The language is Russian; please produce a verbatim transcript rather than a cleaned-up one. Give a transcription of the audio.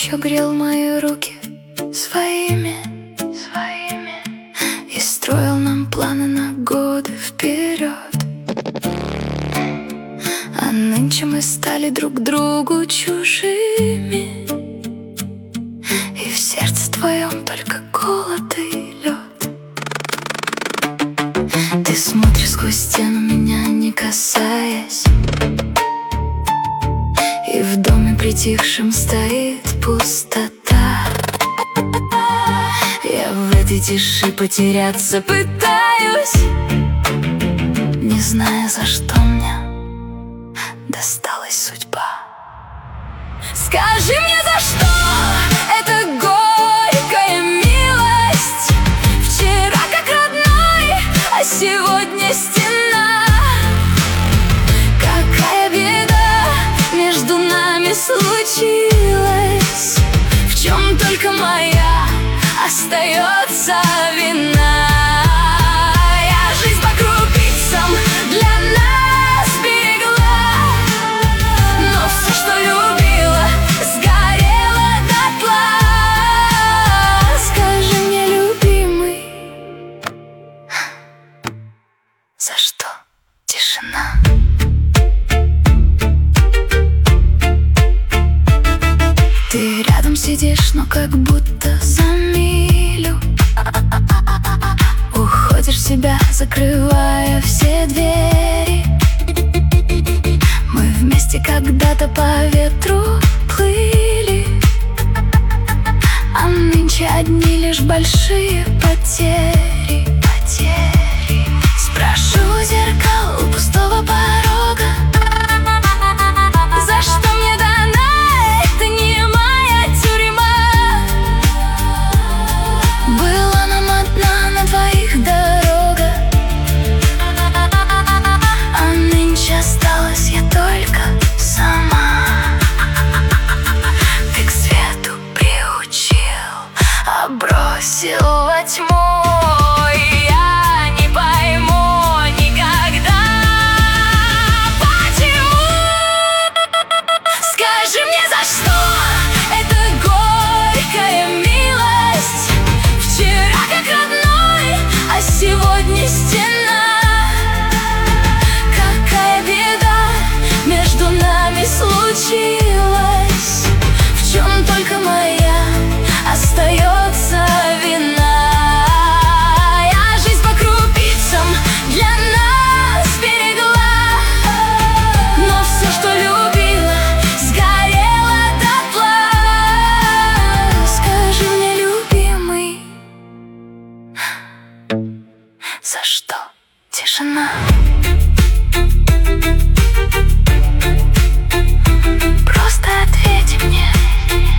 еще грел мои руки своими, своими и строил нам планы на годы вперед. А нынче мы стали друг другу чужими, и в сердце твоем только голод и лед. Ты смотришь сквозь стену, меня не касаясь, и в доме притихшем стоит пустота. Я в этой тиши потеряться пытаюсь, не зная, за что мне досталась судьба. Скажи мне, за что эта горькая милость? Вчера как родной, а сегодня стена. Какая беда между нами случилась? В чем только моя остается вина? Я жизнь по крупицам для нас берегла, но все, что любила, сгорело дотла. Скажи мне, любимый, за что тишина? Ты рядом сидишь, но как будто за милю уходишь в себя, закрывая все двери. Мы вместе когда-то по ветру плыли, а нынче одни лишь большие потери, потери. Спрошу у зеркал у пустого порога, за что мне дана эта немая тюрьма? Была нам одна на двоих дорога, а нынче осталась я только сама. Ты к свету приучил, а бросил во тьму. И я не пойму никогда, почему. Скажи мне, за что эта горькая милость? Вчера как родной, а сегодня стена. Какая беда между нами случилась? В чем только моя остается вина? Я жизнь по крупицам для нас берегла, но все, что любила, сгорело дотла. Скажи мне, любимый, за что тишина? Просто ответь мне.